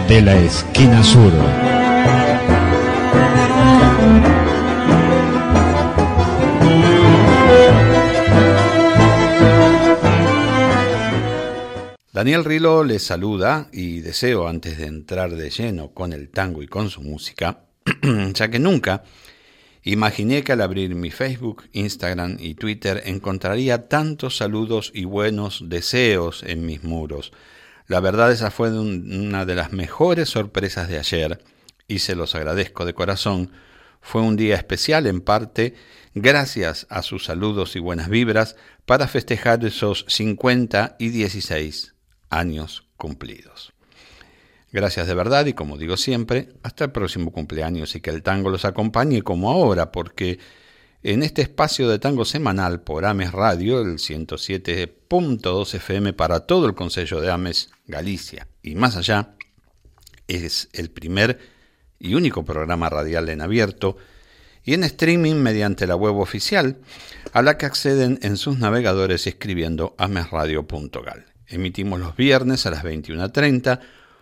de la esquina sur. Daniel Rilo les saluda y deseo, antes de entrar de lleno con el tango y con su música, ya que nunca imaginé que al abrir mi Facebook, Instagram y Twitter encontraría tantos saludos y buenos deseos en mis muros. La verdad, esa fue una de las mejores sorpresas de ayer y se los agradezco de corazón. Fue un día especial en parte gracias a sus saludos y buenas vibras para festejar esos 50 y 16 años cumplidos. Gracias de verdad y, como digo siempre, hasta el próximo cumpleaños y que el tango los acompañe como ahora, porque en este espacio de tango semanal por Ames Radio, el 107.2 FM para todo el Concello de Ames, Galicia y más allá, es el primer y único programa radial en abierto y en streaming mediante la web oficial, a la que acceden en sus navegadores escribiendo amesradio.gal. Emitimos los viernes a las 21:30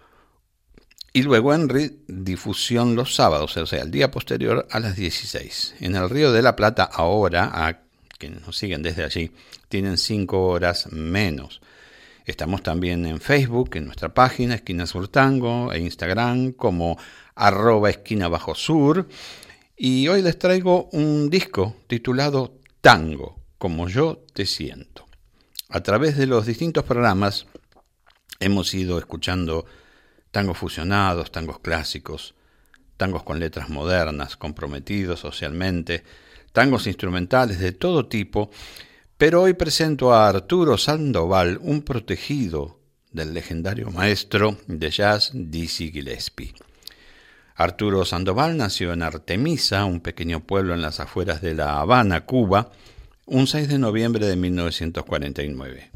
y luego en redifusión los sábados, o sea, el día posterior a las 16. En el Río de la Plata ahora, a quienes nos siguen desde allí, tienen 5 horas menos. Estamos también en Facebook, en nuestra página Esquina Sur Tango, e Instagram como @esquina_sur. Y hoy les traigo un disco titulado Tango, como yo te siento. A través de los distintos programas hemos ido escuchando tangos fusionados, tangos clásicos, tangos con letras modernas, comprometidos socialmente, tangos instrumentales de todo tipo, pero hoy presento a Arturo Sandoval, un protegido del legendario maestro de jazz Dizzy Gillespie. Arturo Sandoval nació en Artemisa, un pequeño pueblo en las afueras de La Habana, Cuba, un 6 de noviembre de 1949.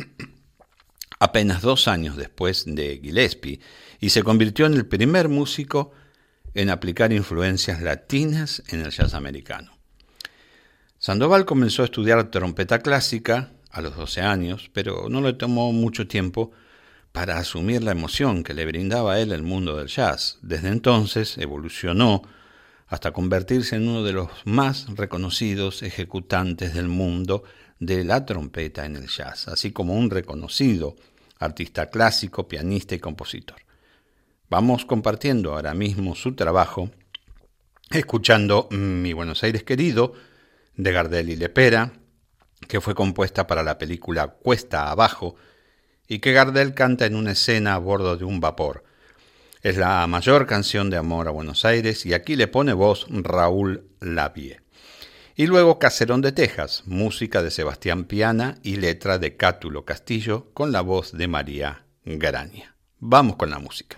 Apenas 2 años después de Gillespie, y se convirtió en el primer músico en aplicar influencias latinas en el jazz americano. Sandoval comenzó a estudiar trompeta clásica a los 12 años, pero no le tomó mucho tiempo para asumir la emoción que le brindaba a él el mundo del jazz. Desde entonces evolucionó hasta convertirse en uno de los más reconocidos ejecutantes del mundo de la trompeta en el jazz, así como un reconocido artista clásico, pianista y compositor. Vamos compartiendo ahora mismo su trabajo, escuchando Mi Buenos Aires Querido, de Gardel y Lepera, que fue compuesta para la película Cuesta Abajo, y que Gardel canta en una escena a bordo de un vapor. Es la mayor canción de amor a Buenos Aires y aquí le pone voz Raúl Lavie. Y luego Caserón de Texas, música de Sebastián Piana y letra de Cátulo Castillo con la voz de María Graña. Vamos con la música.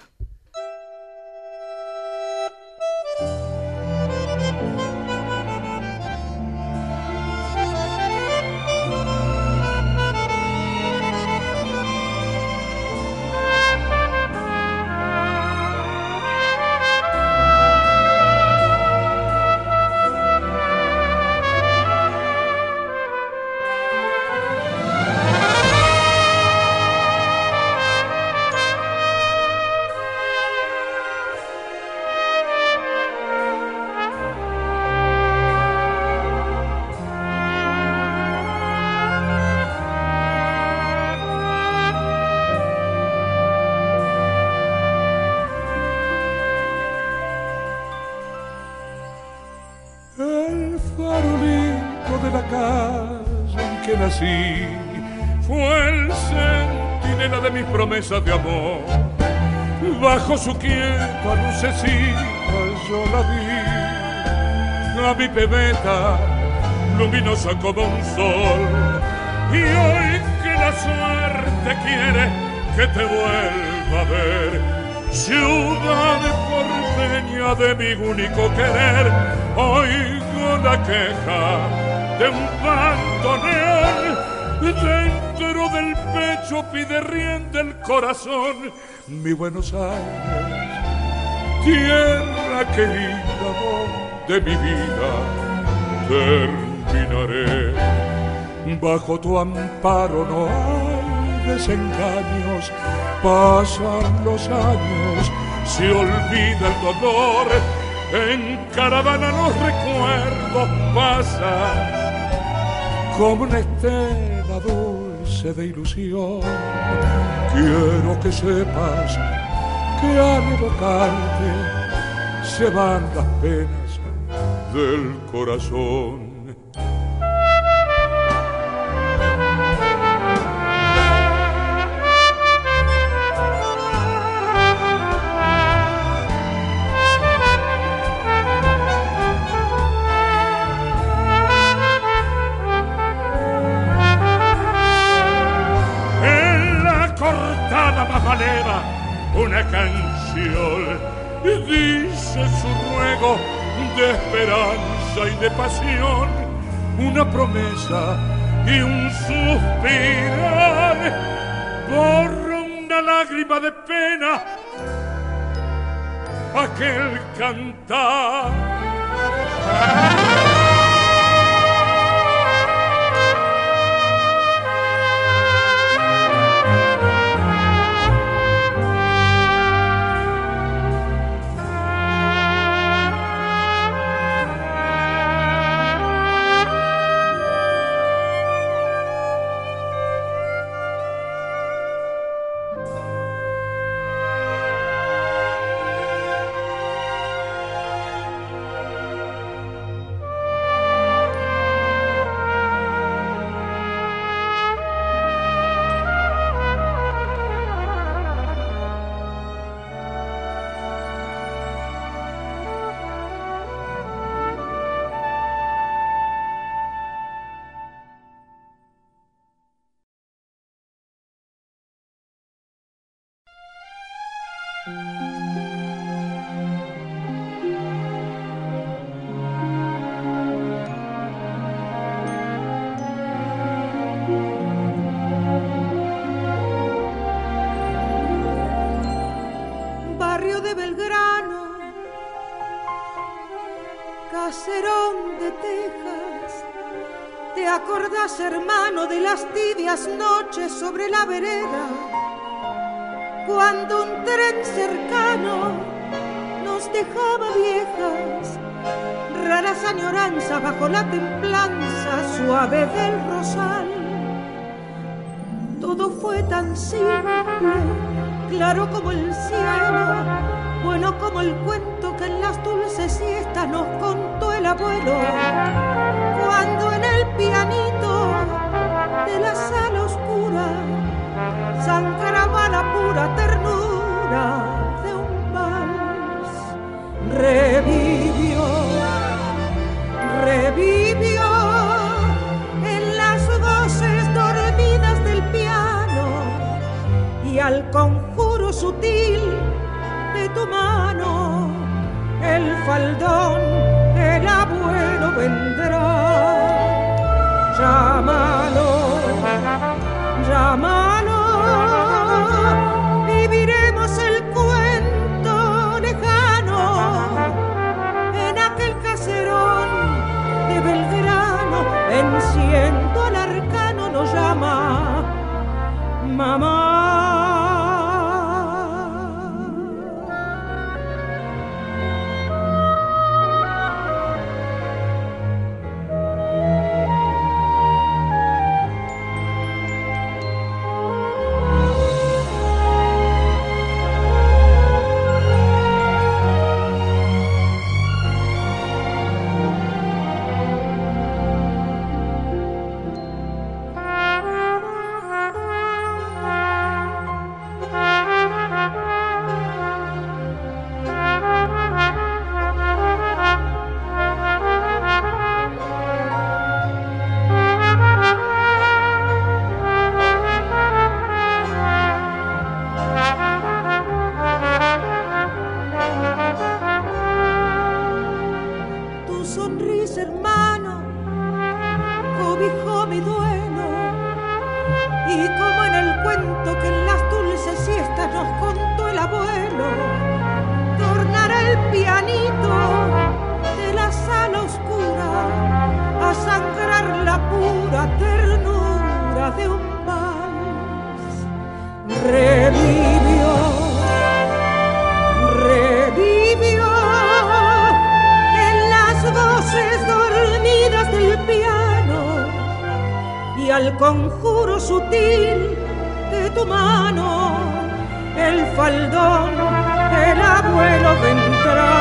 Fue el centinela de mis promesas de amor. Bajo su quieta lucecita yo la vi, a mi pebeta luminosa como un sol. Y hoy que la suerte quiere que te vuelva a ver, ciudad porteña de mi único querer, oigo la queja de un bandoneón. Dentro del pecho pide rienda el corazón. Mi Buenos Aires, tierra querida, amor de mi vida, terminaré. Bajo tu amparo no hay desengaños. Pasan los años, se olvida el dolor, en caravana los recuerdos pasan como una estela dulce de ilusión. Quiero que sepas que al evocarte se van las penas del corazón. Una canción dice su ruego de esperanza y de pasión, una promesa y un suspirar, borra una lágrima de pena aquel cantar. Barrio de Belgrano, caserón de Texas, ¿te acordás, hermano, de las tibias noches sobre la vereda? Cuando un tren cercano nos dejaba viejas, raras añoranzas bajo la templanza suave del rosal. Todo fue tan simple, claro como el cielo, bueno como el cuento que en las dulces siestas nos contó el abuelo. Cuando en el pianito de la sala oscura sangraba la pura ternura de un vals. Revivió en las voces dormidas del piano y al conjuro sutil de tu mano el faldón del abuelo vendrá. Llámalo, viviremos el cuento lejano en aquel caserón de Belgrano. Enciendo al arcano, nos llama mamá. sangrar la pura ternura de un vals. revivió en las voces dormidas del piano y al conjuro sutil de tu mano, el faldón el abuelo vendrá.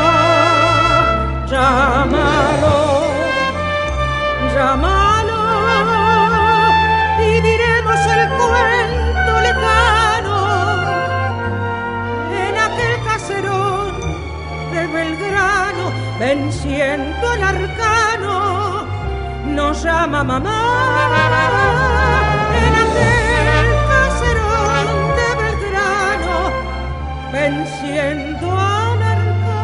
Llámalo, llámalo, viviremos el cuento lejano en aquel caserón de Belgrano, venciendo el arcano, nos llama mamá. En aquel caserón de Belgrano, venciendo al arcano,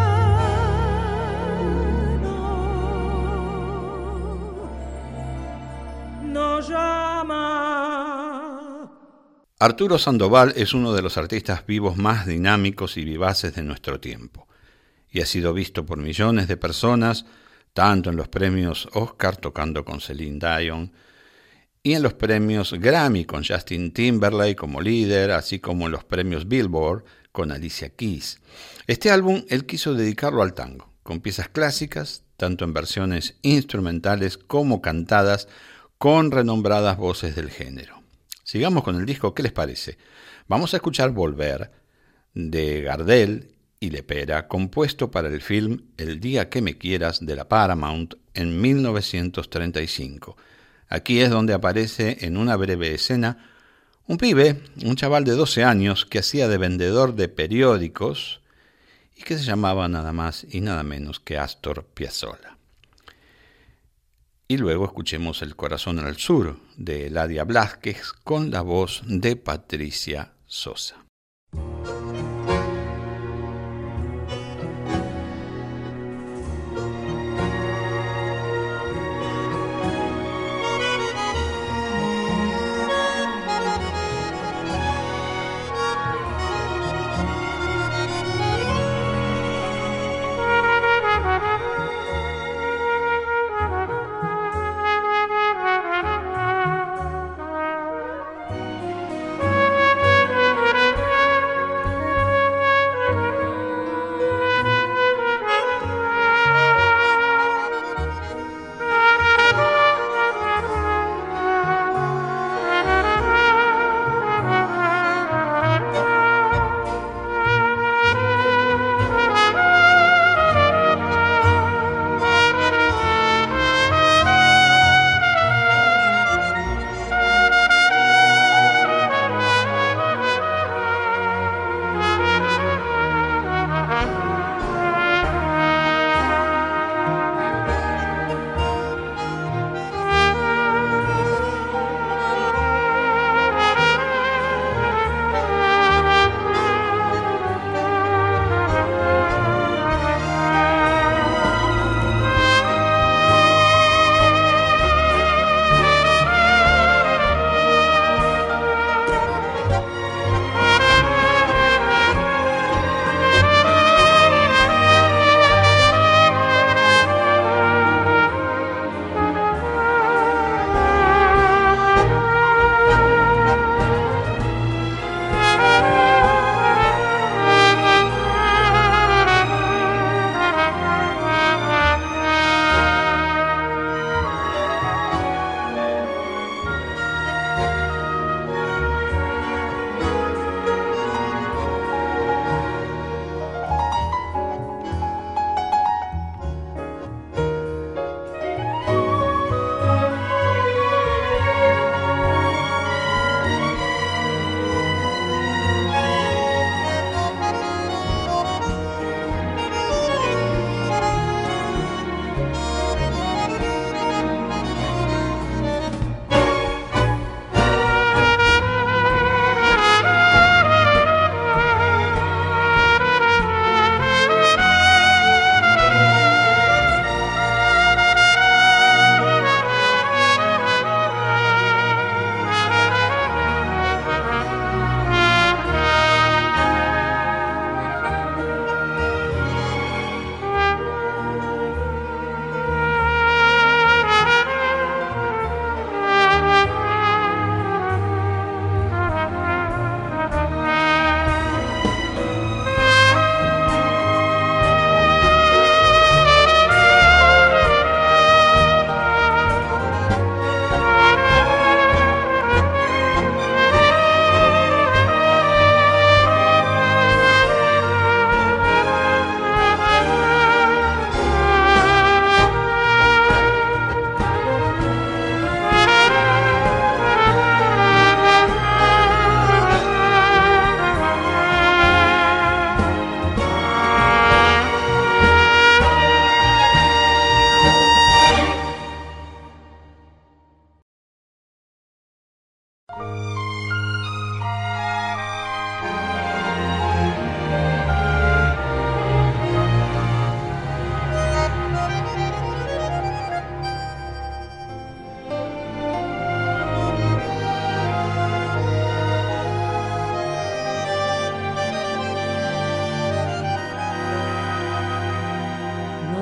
nos llama. Arturo Sandoval es uno de los artistas vivos más dinámicos y vivaces de nuestro tiempo, y ha sido visto por millones de personas, tanto en los premios Oscar tocando con Celine Dion, y en los premios Grammy con Justin Timberlake como líder, así como en los premios Billboard con Alicia Keys. Este álbum él quiso dedicarlo al tango, con piezas clásicas, tanto en versiones instrumentales como cantadas, con renombradas voces del género. Sigamos con el disco, ¿qué les parece? Vamos a escuchar Volver, de Gardel y Lepera, compuesto para el film El día que me quieras de la Paramount en 1935. Aquí es donde aparece en una breve escena un pibe, un chaval de 12 años que hacía de vendedor de periódicos y que se llamaba nada más y nada menos que Astor Piazzolla. Y luego escuchemos El corazón al sur de Eladia Blázquez con la voz de Patricia Sosa.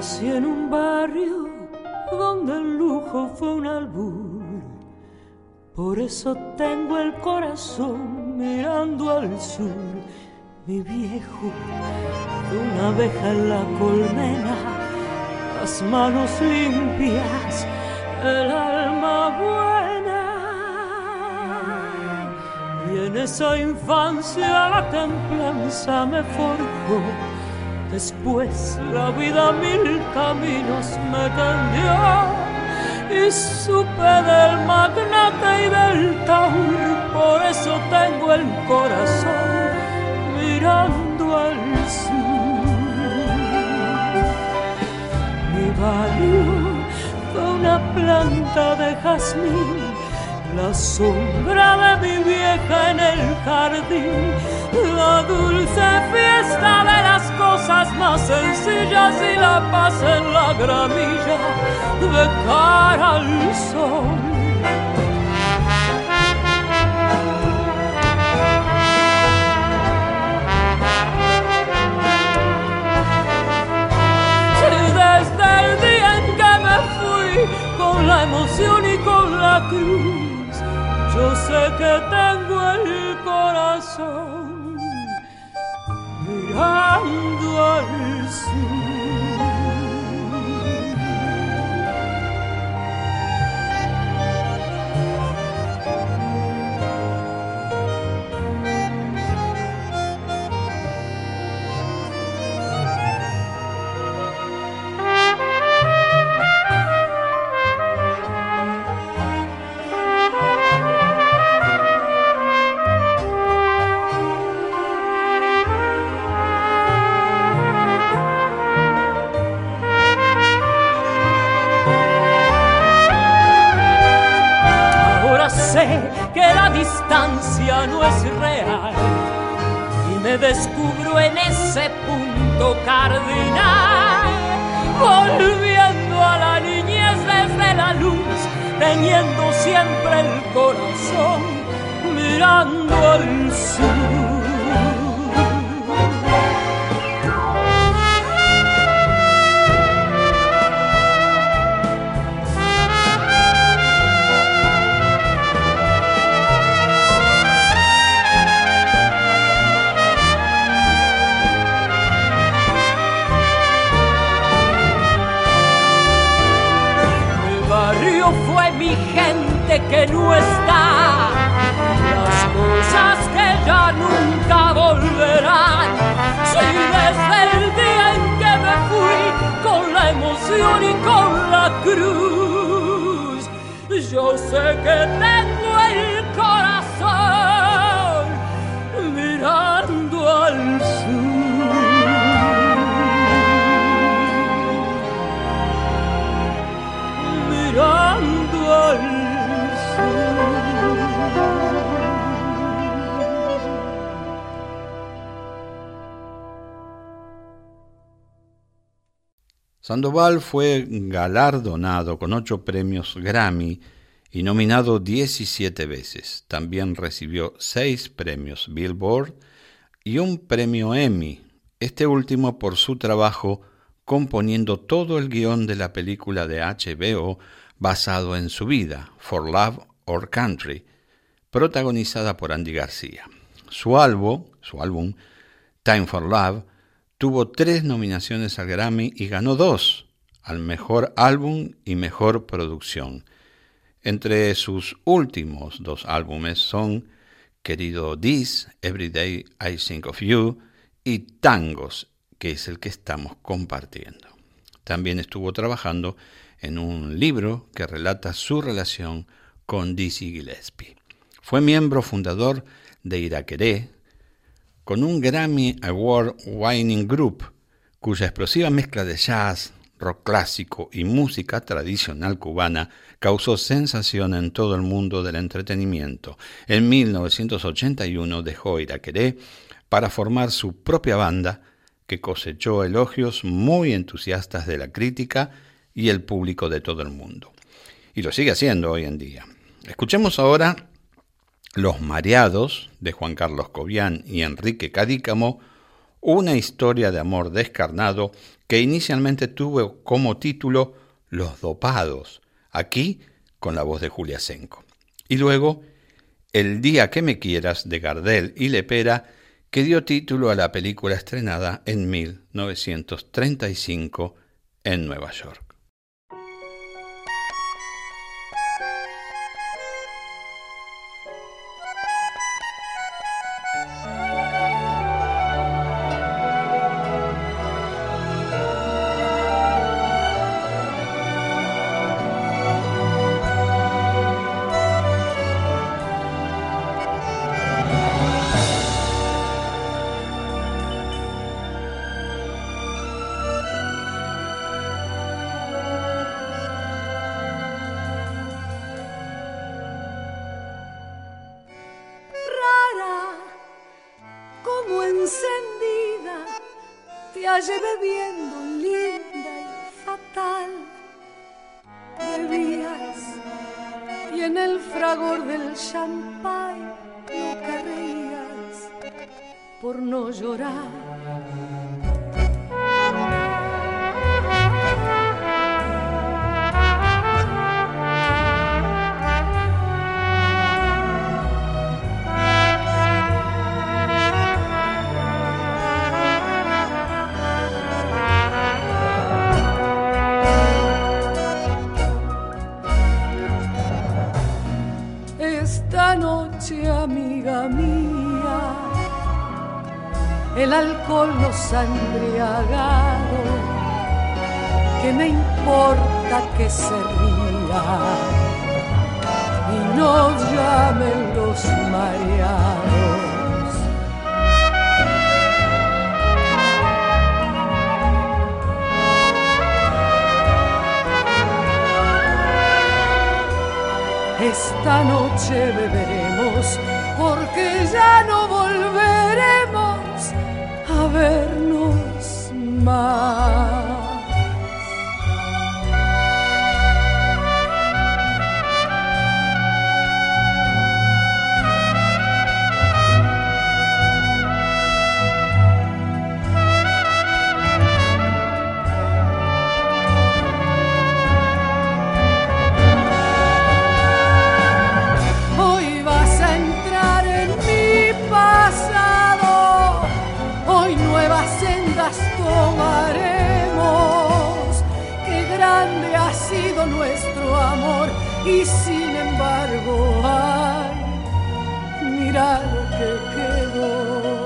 nací en un barrio donde el lujo fue un albur. Por eso tengo el corazón mirando al sur. Mi viejo, una abeja en la colmena, las manos limpias, el alma buena. Y en esa infancia la templanza me forjó. Después la vida mil caminos me tendió. Y supe del magnate y del taur, por eso tengo el corazón mirando al sur. Mi barrio fue una planta de jazmín, la sombra de mi vieja en el jardín, la dulce fiesta de las cosas más sencillas y la paz en la gramilla de cara al sol. Desde el día en que me fui con la emoción y con la cruz, yo sé que tengo el corazón mirando al sur. Que la distancia no es real y me descubro en ese punto cardinal, volviendo a la niñez desde la luz, teniendo siempre el corazón mirando al sur. Fue mi gente que no está, las cosas que ya nunca volverán. Sí, desde el día en que me fui con la emoción y con la cruz, yo sé que tengo el corazón mirando al sur. Mirando al sur. Sandoval fue galardonado con 8 premios Grammy y nominado 17 veces. También recibió 6 premios Billboard y un premio Emmy, este último por su trabajo componiendo todo el guión de la película de HBO basado en su vida, For Love or Country, protagonizada por Andy García. Su álbum, Time for Love, tuvo 3 nominaciones al Grammy y ganó 2, al Mejor Álbum y Mejor Producción. Entre sus últimos 2 álbumes son Querido This, Every Day I Think of You y Tangos, que es el que estamos compartiendo. También estuvo trabajando en un libro que relata su relación con Dizzy Gillespie. Fue miembro fundador de Iraqueré, con un Grammy Award Winning Group, cuya explosiva mezcla de jazz, rock clásico y música tradicional cubana causó sensación en todo el mundo del entretenimiento. En 1981 dejó Iraqueré para formar su propia banda, que cosechó elogios muy entusiastas de la crítica y el público de todo el mundo. Y lo sigue haciendo hoy en día. Escuchemos ahora Los Mareados, de Juan Carlos Cobian y Enrique Cadícamo, una historia de amor descarnado que inicialmente tuvo como título Los Dopados, aquí con la voz de Julia Senko. Y luego El día que me quieras de Gardel y Lepera, que dio título a la película estrenada en 1935 en Nueva York. Bebiendo linda y fatal, bebías y en el fragor del champán nunca reías por no llorar. Amiga mía, el alcohol nos ha embriagado, ¿qué me importa que se ría y nos llamen los mareados? Esta noche beberemos porque ya no volveremos a vernos más. Tomaremos, qué grande ha sido nuestro amor y sin embargo, ay, mira lo que quedó.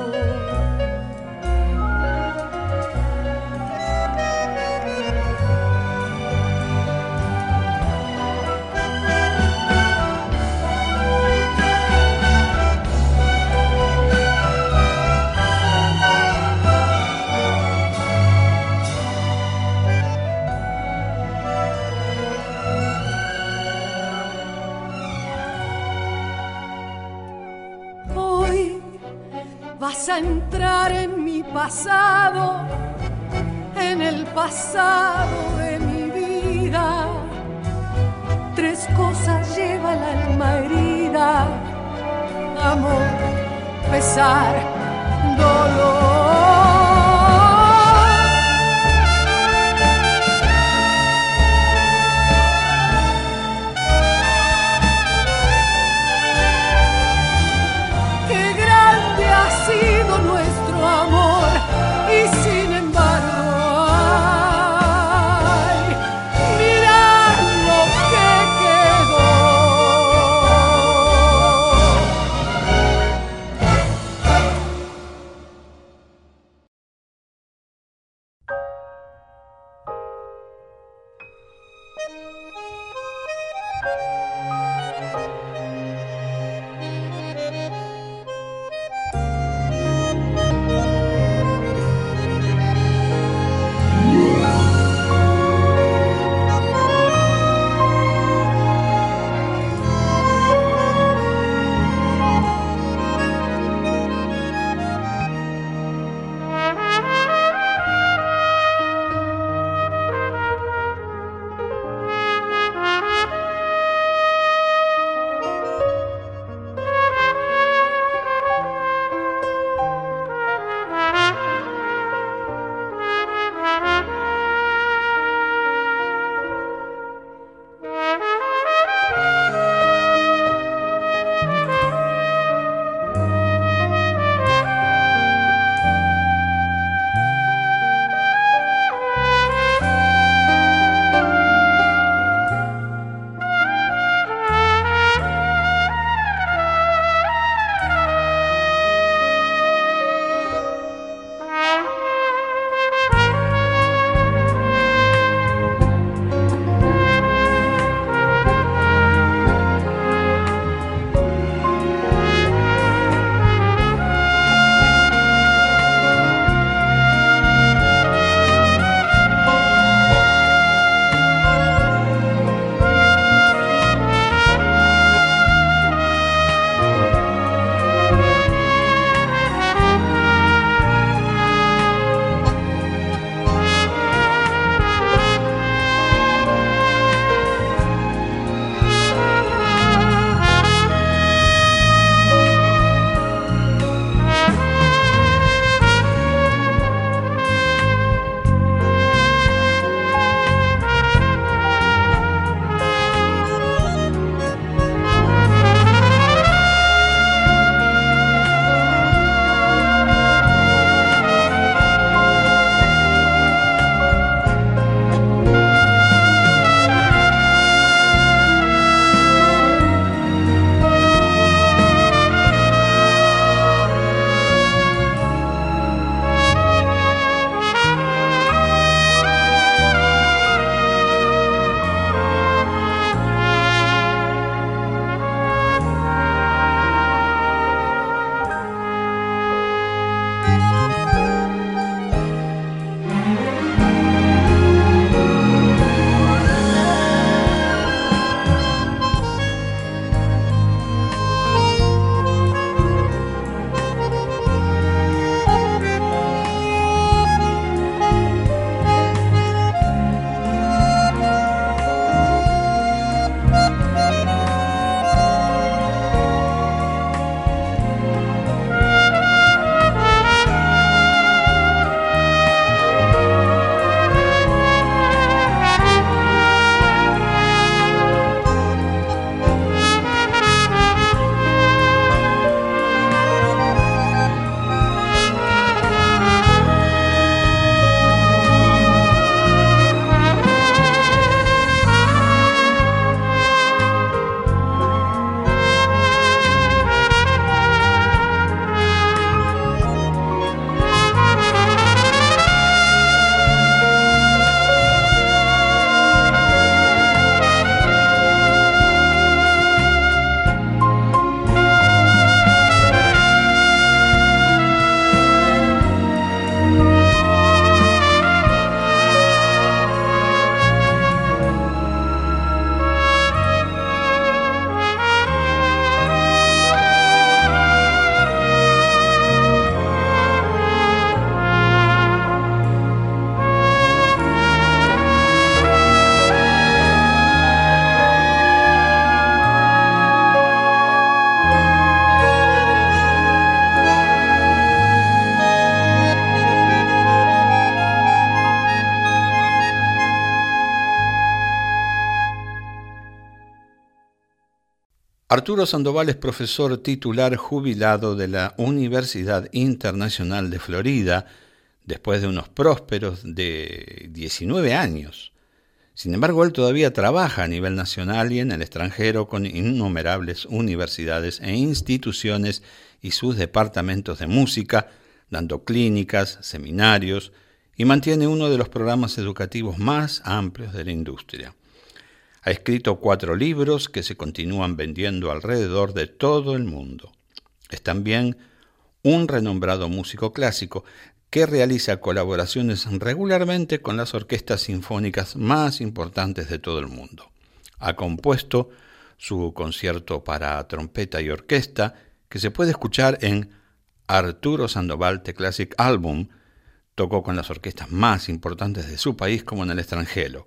Vas a entrar en mi pasado, en el pasado de mi vida. Tres cosas lleva el alma herida: amor, pesar, dolor. Nuestro amor y sin embargo, ay, mira lo que quedó. Arturo Sandoval es profesor titular jubilado de la Universidad Internacional de Florida después de unos prósperos de 19 años. Sin embargo, él todavía trabaja a nivel nacional y en el extranjero con innumerables universidades e instituciones y sus departamentos de música, dando clínicas, seminarios y mantiene uno de los programas educativos más amplios de la industria. Ha escrito 4 libros que se continúan vendiendo alrededor de todo el mundo. Es también un renombrado músico clásico que realiza colaboraciones regularmente con las orquestas sinfónicas más importantes de todo el mundo. Ha compuesto su concierto para trompeta y orquesta, que se puede escuchar en Arturo Sandoval The Classic Album. Tocó con las orquestas más importantes de su país como en el extranjero.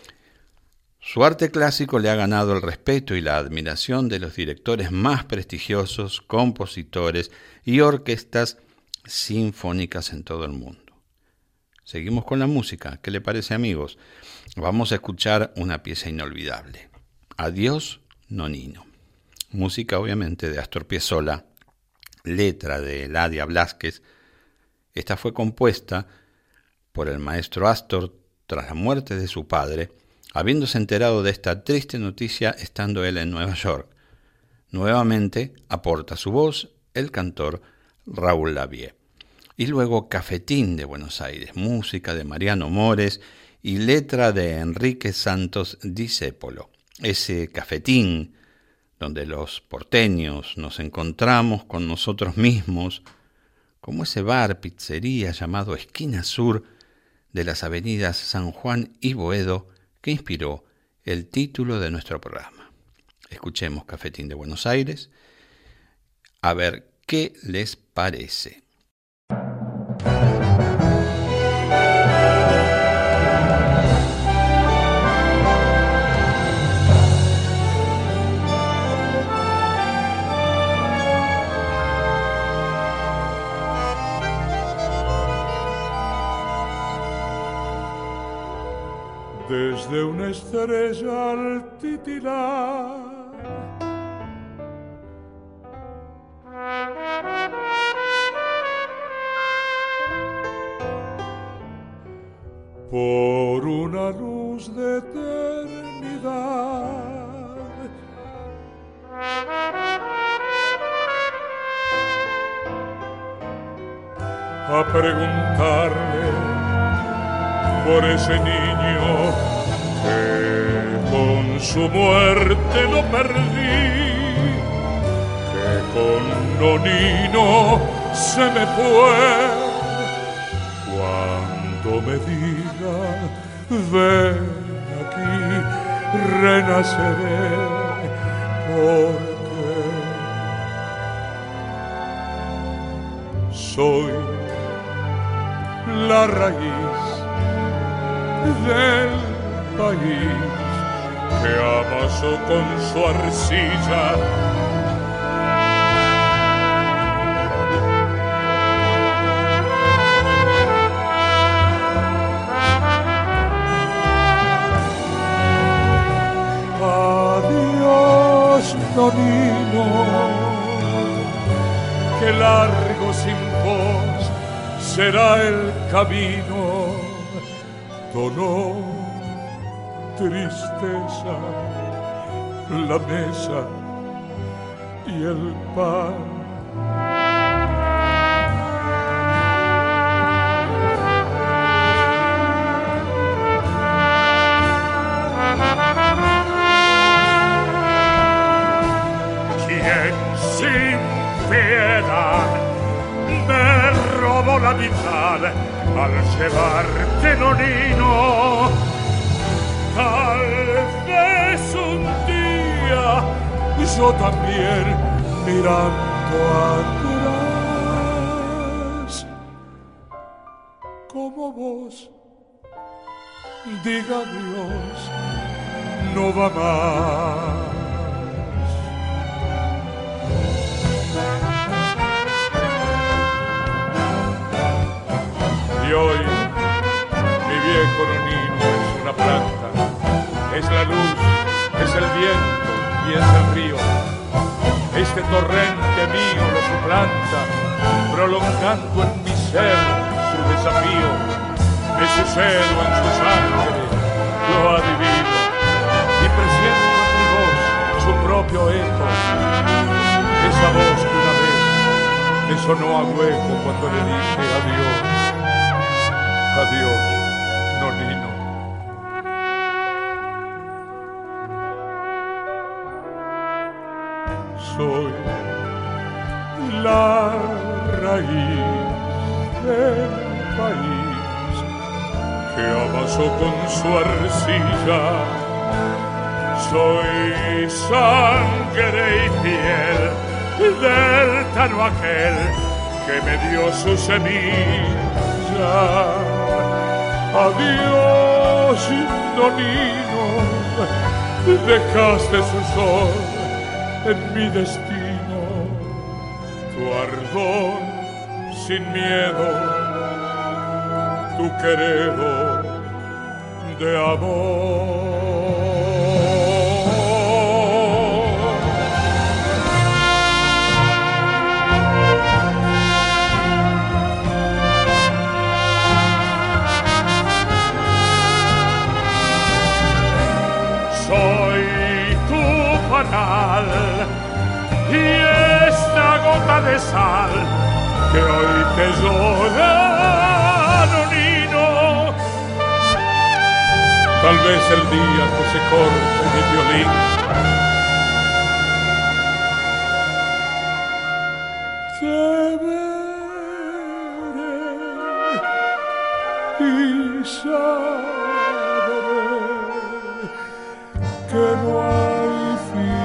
Su arte clásico le ha ganado el respeto y la admiración de los directores más prestigiosos, compositores y orquestas sinfónicas en todo el mundo. Seguimos con la música. ¿Qué le parece, amigos? Vamos a escuchar una pieza inolvidable. Adiós, Nonino. Música, obviamente, de Astor Piazzolla, letra de Eladia Blasquez. Esta fue compuesta por el maestro Astor tras la muerte de su padre, habiéndose enterado de esta triste noticia estando él en Nueva York. Nuevamente aporta su voz el cantor Raúl Lavie. Y luego Cafetín de Buenos Aires, música de Mariano Mores y letra de Enrique Santos Discépolo. Ese cafetín donde los porteños nos encontramos con nosotros mismos, como ese bar, pizzería llamado Esquina Sur de las avenidas San Juan y Boedo, que inspiró el título de nuestro programa. Escuchemos Cafetín de Buenos Aires, a ver qué les parece. Desde una estrella al titilar por una luz de eternidad a preguntarle por ese niño que con su muerte lo perdí, que con Nonino se me fue. Cuando me diga, ven aquí, renaceré, porque soy la raíz del país que amasó con su arcilla adiós, Nonino, que largo sin vos será el camino. Donó tristeza la mesa y el pan. Quien sin piedad me robó la mitad al llevarte, Nonino, tal vez un día yo también mirando atrás, como vos, diga Dios, no va más. Y hoy mi viejo Nonino es una planta, es la luz, es el viento y es el río. este torrente mío lo suplanta, prolongando en mi ser su desafío. Me sucedo en su sangre, lo adivino, y presiento en mi voz su propio eco. Esa voz que una vez me sonó a hueco cuando le dije adiós, adiós, nonino. Soy la raíz del país que amasó con su arcilla. Soy sangre y piel del tano aquel que me dio su semilla. Adiós, nonino, dejaste su sol en mi destino, tu ardor sin miedo, tu queredo de amor. Soy tu panal y esta gota de sal que hoy te llora, nonino. Tal vez el día que se corte mi violín te veré y sabré que no hay fin.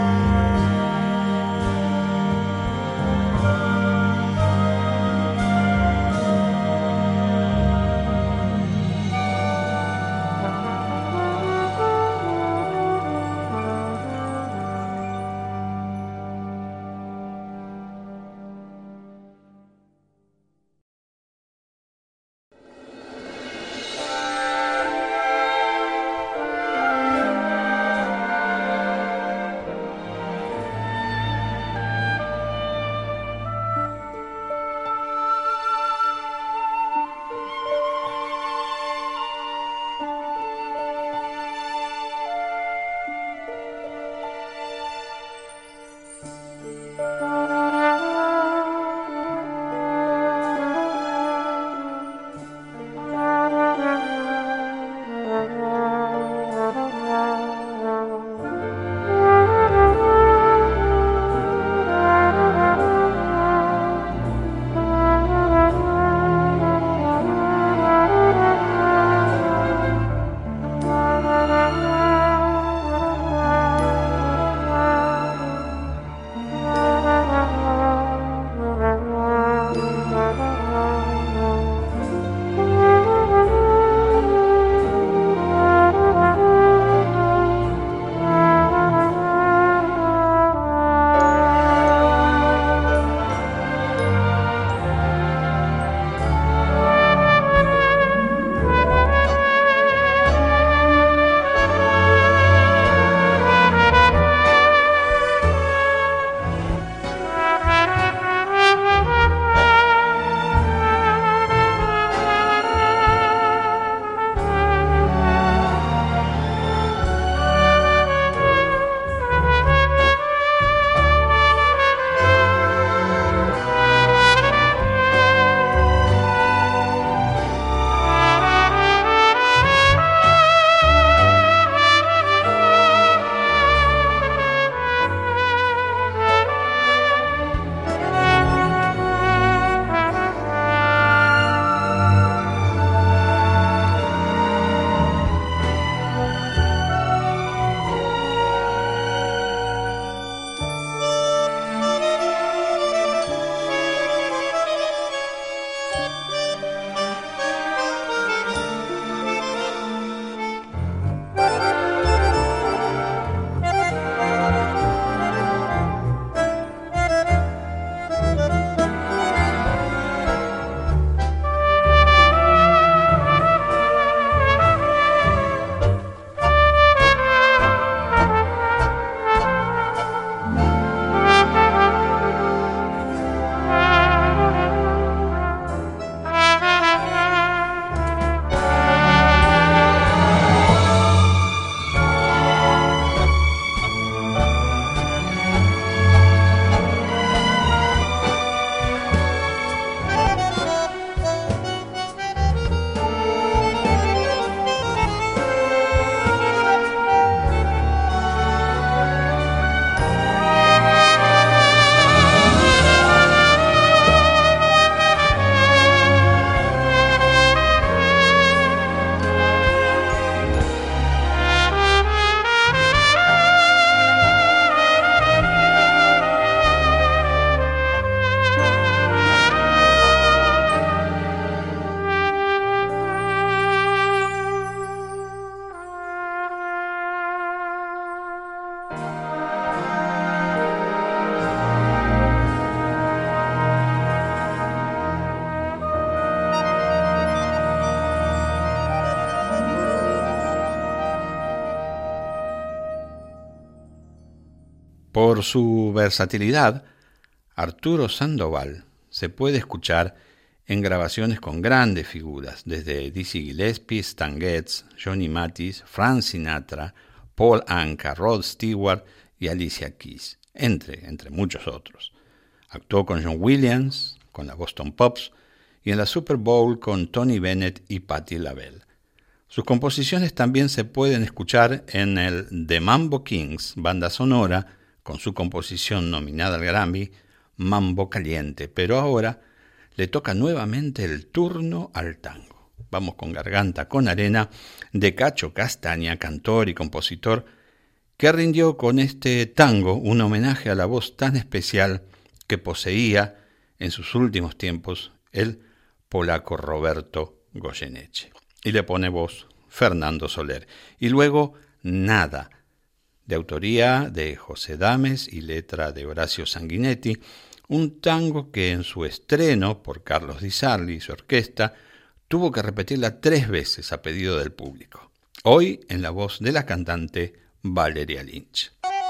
Por su versatilidad, Arturo Sandoval se puede escuchar en grabaciones con grandes figuras, desde Dizzy Gillespie, Stan Getz, Johnny Mathis, Frank Sinatra, Paul Anka, Rod Stewart y Alicia Keys, entre muchos otros. Actuó con John Williams, con la Boston Pops y en la Super Bowl con Tony Bennett y Patti LaBelle. Sus composiciones también se pueden escuchar en el The Mambo Kings, banda sonora, con su composición nominada al Grammy, Mambo Caliente, pero ahora le toca nuevamente el turno al tango. Vamos con Garganta con Arena de Cacho Castaña, cantor y compositor, que rindió con este tango un homenaje a la voz tan especial que poseía en sus últimos tiempos el polaco Roberto Goyeneche. Y le pone voz Fernando Soler. Y luego Nada, de autoría de José Dames y letra de Horacio Sanguinetti, un tango que en su estreno por Carlos Di Sarli y su orquesta tuvo que repetirla 3 veces a pedido del público. Hoy en la voz de la cantante Valeria Lynch.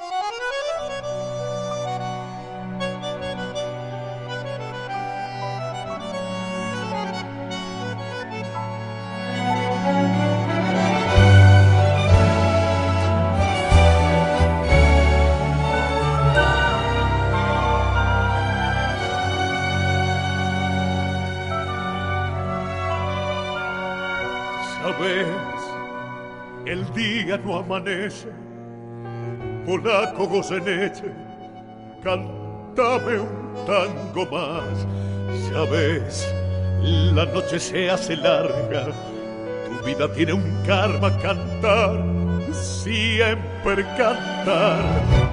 El día no amanece, polaco Goyeneche, cántame un tango más. Sabes, la noche se hace larga, tu vida tiene un karma, cantar, siempre cantar.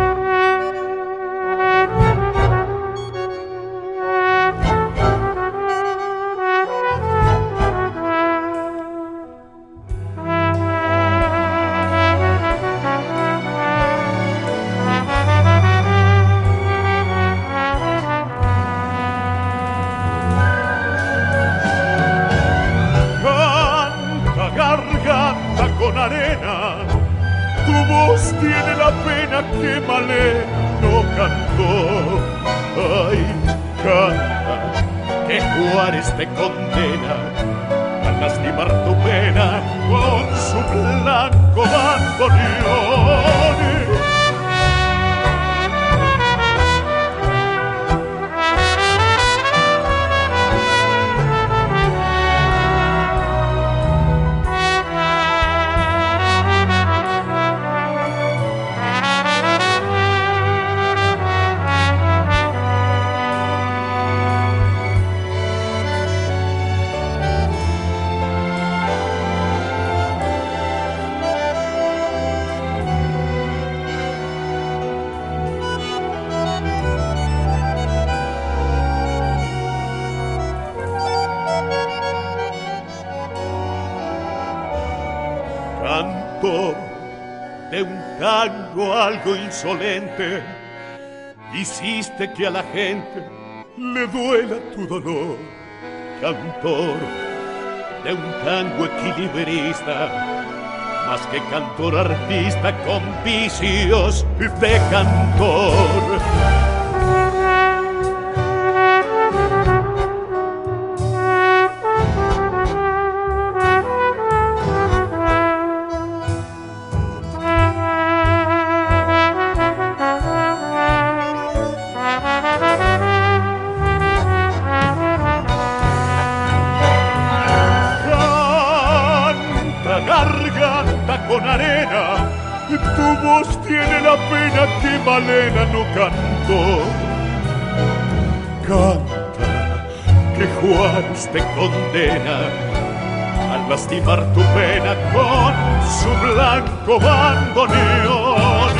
Que Malena no cantó. Ay, canta, que Juárez te condena a lastimar tu pena con su blanco bandoneón. De un tango algo insolente, hiciste que a la gente le duela tu dolor. Cantor de un tango equilibrista, más que cantor artista con vicios de cantor. Tu voz tiene la pena que Malena no cantó. Canta, que Juárez te condena al lastimar tu pena con su blanco bandoneón.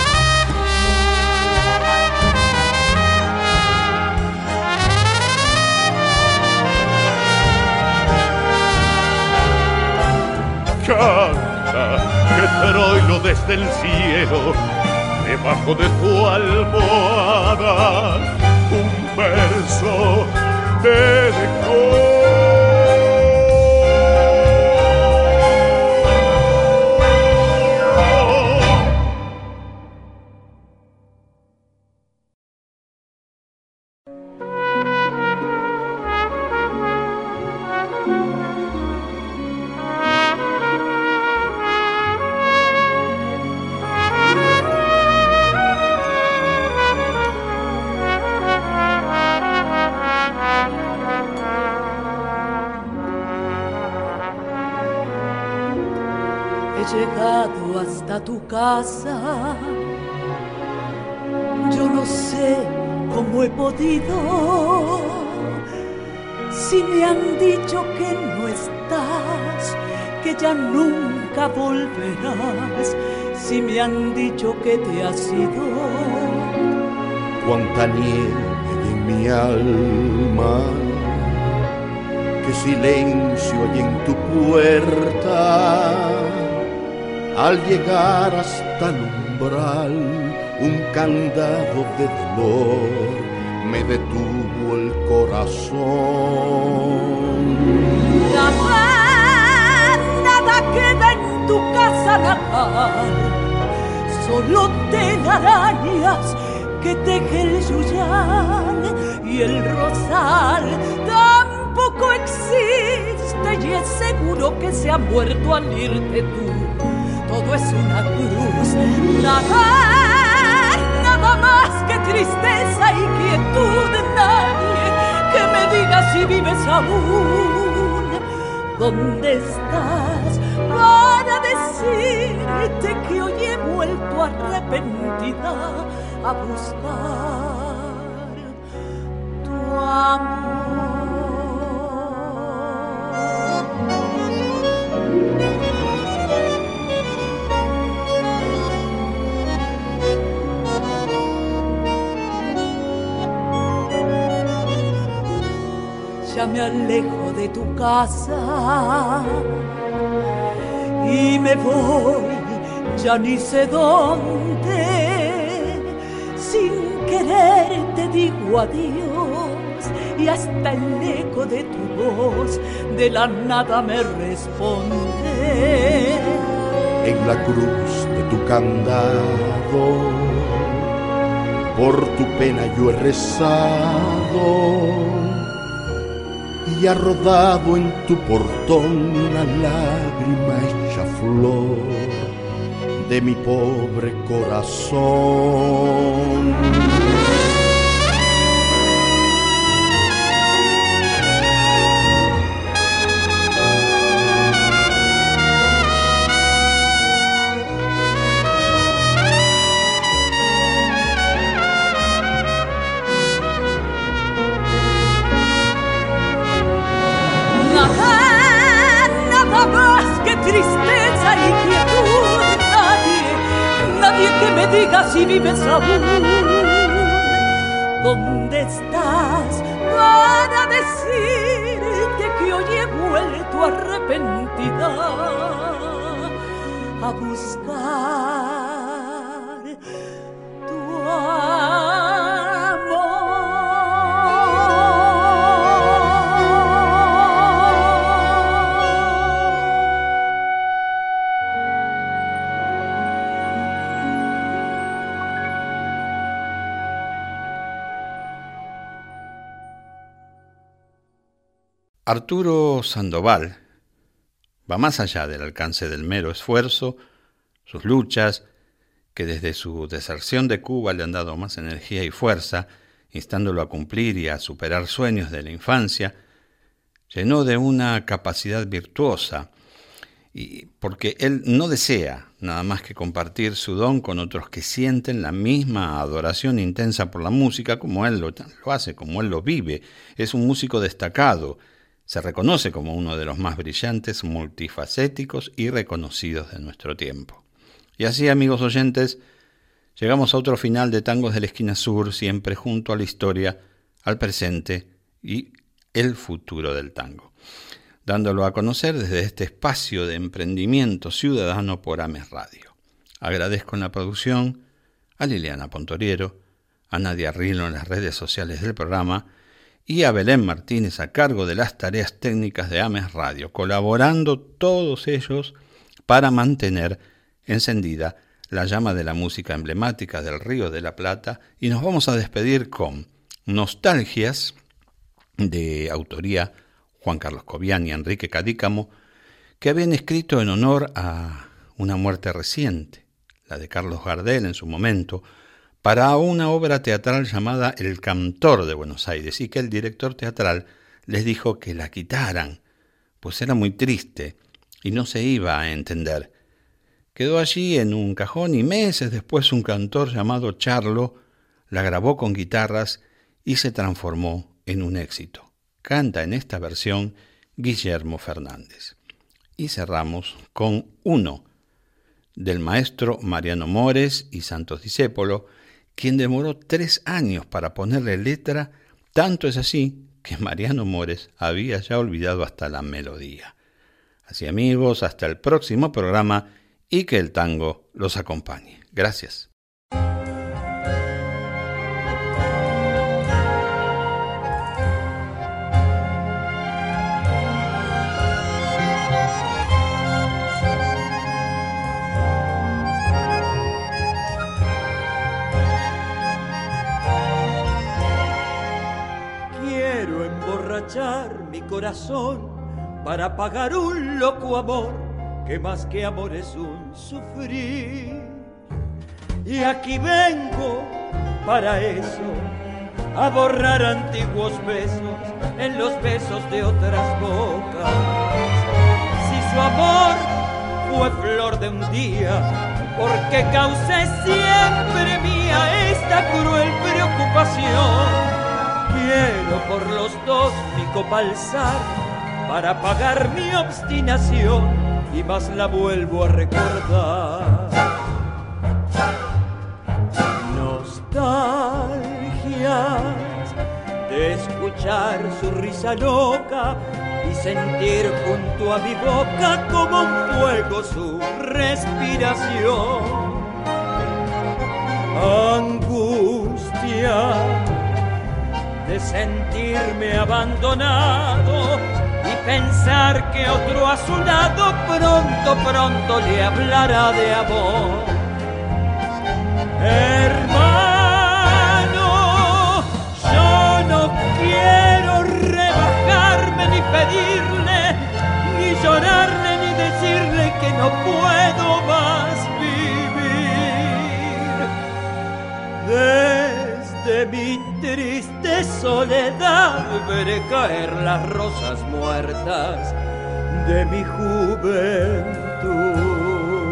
Canta, que Troilo desde el cielo, debajo de tu almohada, un verso te dejó. He llegado hasta tu casa, yo no sé cómo he podido. Si me han dicho que no estás, que ya nunca volverás, si me han dicho que te has ido. Cuánta nieve hay en mi alma, qué silencio hay en tu puerta. Al llegar hasta el umbral, un candado de dolor me detuvo el corazón. Nada queda en tu casa natal, solo telarañas que teje el yuyal, y el rosal tampoco existe, y es seguro que se ha muerto al irte tú. Todo es una cruz, nada más que tristeza y quietud. Nadie que me diga si vives aún. ¿Dónde estás para decirte que hoy he vuelto arrepentida a buscar tu amor? Ya me alejo de tu casa y me voy, ya ni sé dónde. Sin querer te digo adiós, y hasta el eco de tu voz de la nada me responde. En la cruz de tu candado, por tu pena yo he rezado, y ha rodado en tu portón una lágrima hecha flor de mi pobre corazón. Tristeza y quietud, nadie que me diga si vives aún. ¿Dónde estás para decirte que hoy he vuelto arrepentida a buscar tu amor? Arturo Sandoval va más allá del alcance del mero esfuerzo. Sus luchas, que desde su deserción de Cuba le han dado más energía y fuerza, instándolo a cumplir y a superar sueños de la infancia, llenó de una capacidad virtuosa, y porque él no desea nada más que compartir su don con otros que sienten la misma adoración intensa por la música como él lo hace, como él lo vive. Es un músico destacado. Se reconoce como uno de los más brillantes, multifacéticos y reconocidos de nuestro tiempo. Y así, amigos oyentes, llegamos a otro final de Tangos de la Esquina Sur, siempre junto a la historia, al presente y el futuro del tango, dándolo a conocer desde este espacio de emprendimiento ciudadano por Ames Radio. Agradezco en la producción a Liliana Pontoriero, a Nadia Rilo en las redes sociales del programa, y a Belén Martínez a cargo de las tareas técnicas de Ames Radio, colaborando todos ellos para mantener encendida la llama de la música emblemática del Río de la Plata. Y nos vamos a despedir con Nostalgias, de autoría Juan Carlos Cobian y Enrique Cadícamo, que habían escrito en honor a una muerte reciente, la de Carlos Gardel en su momento, para una obra teatral llamada El Cantor de Buenos Aires, y que el director teatral les dijo que la quitaran, pues era muy triste y no se iba a entender. Quedó allí en un cajón y meses después un cantor llamado Charlo la grabó con guitarras y se transformó en un éxito. Canta en esta versión Guillermo Fernández. Y cerramos con Uno, del maestro Mariano Mores y Santos Discépolo, quien demoró 3 años para ponerle letra, tanto es así que Mariano Mores había ya olvidado hasta la melodía. Así, amigos, hasta el próximo programa y que el tango los acompañe. Gracias. Quiero emborrachar mi corazón para pagar un loco amor que más que amor es un sufrir. Y aquí vengo para eso, a borrar antiguos besos en los besos de otras bocas. Si su amor fue flor de un día, ¿por qué causé siempre mía esta cruel preocupación? Quiero por los dos mi copa alzar para pagar mi obstinación y más la vuelvo a recordar. Nostalgias de escuchar su risa loca y sentir junto a mi boca como un fuego su respiración. Angustia de sentirme abandonado y pensar que otro a su lado pronto le hablará de amor. Hermano, yo no quiero rebajarme ni pedirle, ni llorarle ni decirle que no puedo más vivir. Desde mi triste soledad veré caer las rosas muertas de mi juventud.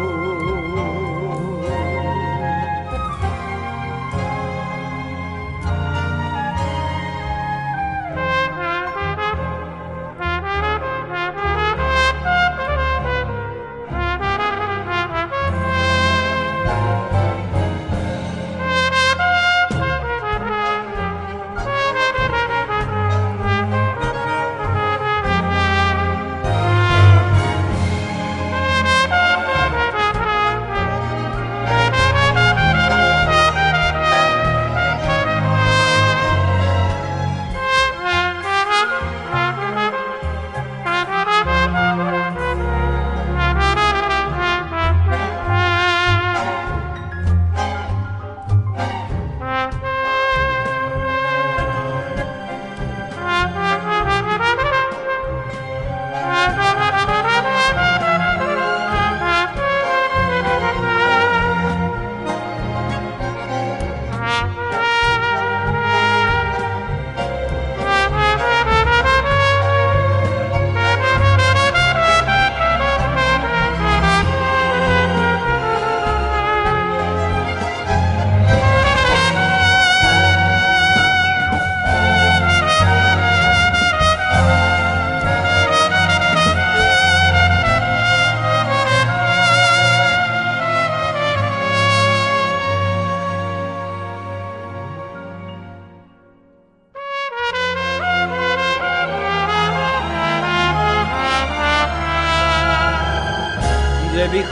De mi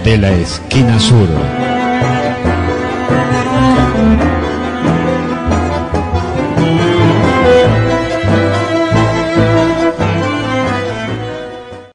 de la esquina sur.